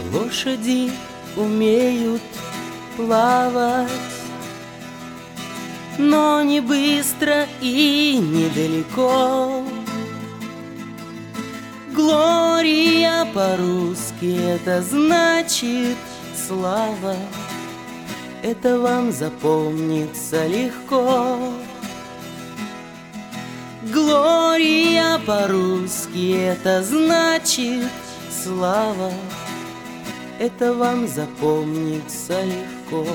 Лошади умеют плавать, но не быстро и недалеко. Глория по-русски это значит слава. Это вам запомнится легко. Глория по-русски это значит слава. Это вам запомнится легко.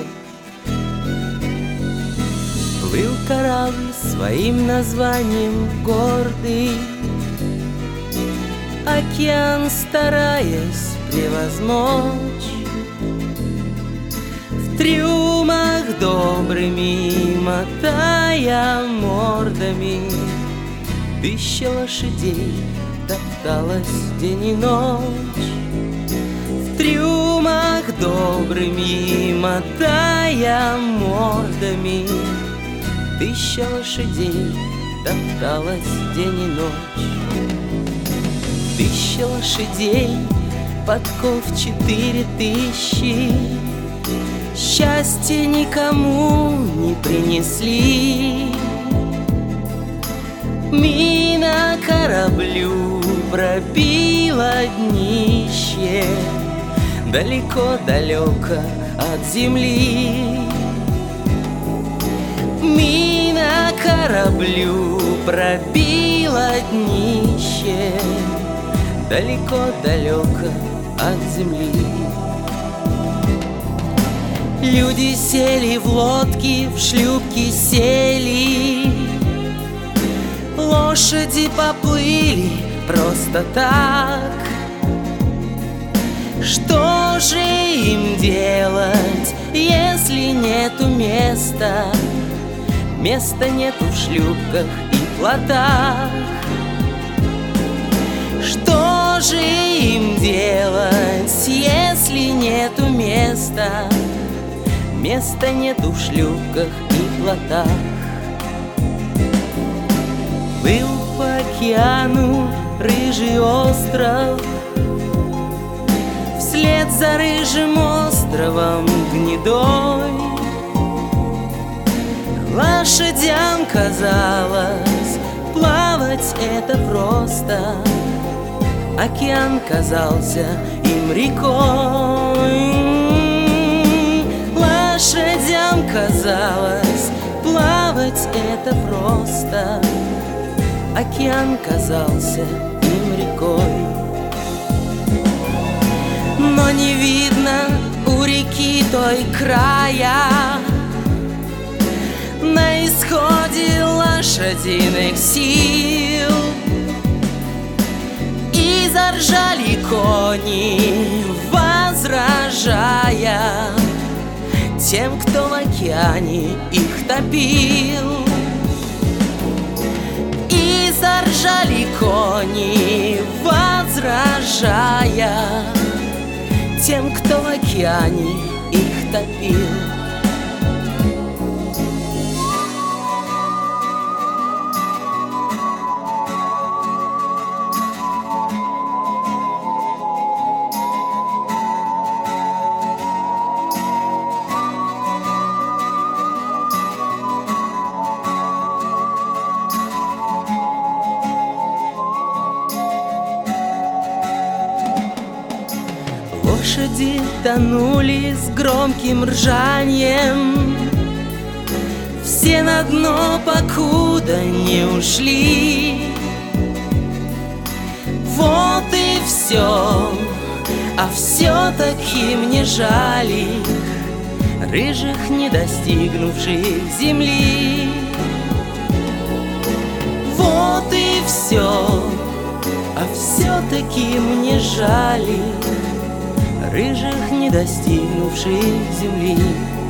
Плыл корабль своим названием гордый, океан стараясь превозмочь. В трюмах добрыми, мотая мордами, тысяча лошадей топталась день и ночь. В трюмах добрыми, мотая мордами, тысяча лошадей топталась день и ночь. Тысяча лошадей, подков 4000, счастья никому не принесли. Мина кораблю пробила днище, далеко-далеко от земли. Мина кораблю пробила днище, далеко-далеко от земли. Люди сели в лодки, в шлюпки сели, лошади поплыли просто так. Что же им делать, если нету места? Места нету в шлюпках и плотах. Что же им делать, если нету места? Места нету в шлюпках и плотах. Плыл по океану рыжий остров, вслед за рыжим островом гнедой. Лошадям казалось, плавать это просто, океан казался им рекой. Лошадям казалось, плавать это просто, океан казался им рекой. Но не видно у реки той края, на исходе лошадиных сил. И заржали кони, возражая тем, кто в океане их топил. И заржали кони, возражая тем, кто в океане их топил. Лошади тонули с громким ржанием, все на дно, покуда не ушли. Вот и все, а все-таки мне жаль их, рыжих, не достигнувших земли. Вот и все, а все-таки мне жаль их, рыжих, не достигнувших земли.